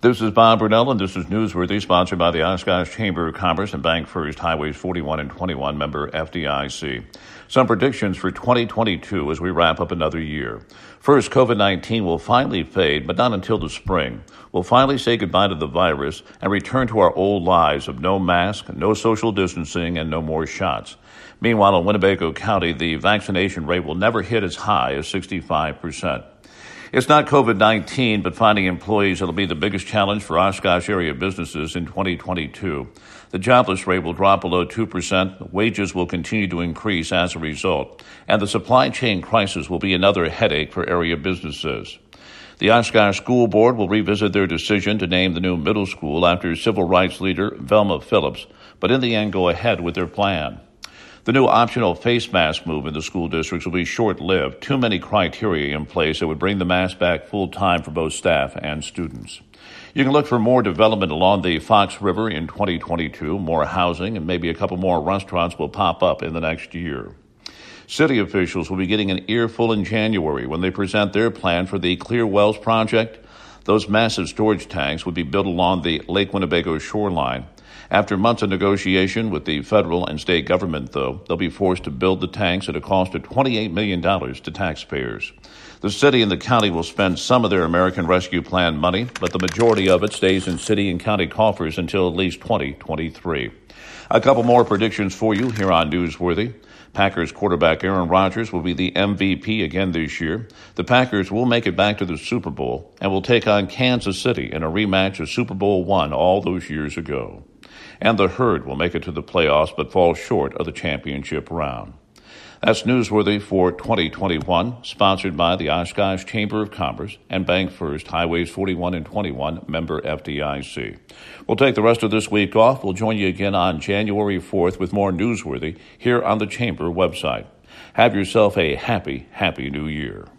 This is Bob Brunell, and this is Newsworthy, sponsored by the Oshkosh Chamber of Commerce and Bank First Highways 41 and 21, member FDIC. Some predictions for 2022 as we wrap up another year. First, COVID-19 will finally fade, but not until the spring. We'll finally say goodbye to the virus and return to our old lives of no mask, no social distancing, and no more shots. Meanwhile, in Winnebago County, the vaccination rate will never hit as high as 65%. It's not COVID-19, but finding employees that'll be the biggest challenge for Oshkosh area businesses in 2022. The jobless rate will drop below 2%, wages will continue to increase as a result, and the supply chain crisis will be another headache for area businesses. The Oshkosh School Board will revisit their decision to name the new middle school after civil rights leader Velma Phillips, but in the end go ahead with their plan. The new optional face mask move in the school districts will be short-lived. Too many criteria in place that would bring the mask back full-time for both staff and students. You can look for more development along the Fox River in 2022. More housing and maybe a couple more restaurants will pop up in the next year. City officials will be getting an earful in January when they present their plan for the Clear Wells project. Those massive storage tanks would be built along the Lake Winnebago shoreline. After months of negotiation with the federal and state government, though, they'll be forced to build the tanks at a cost of $28 million to taxpayers. The city and the county will spend some of their American Rescue Plan money, but the majority of it stays in city and county coffers until at least 2023. A couple more predictions for you here on Newsworthy. Packers quarterback Aaron Rodgers will be the MVP again this year. The Packers will make it back to the Super Bowl and will take on Kansas City in a rematch of Super Bowl I all those years ago. And the Herd will make it to the playoffs but fall short of the championship round. That's Newsworthy for 2021, sponsored by the Oshkosh Chamber of Commerce and Bank First Highways 41 and 21, member FDIC. We'll take the rest of this week off. We'll join you again on January 4th with more Newsworthy here on the Chamber website. Have yourself a happy, happy new year.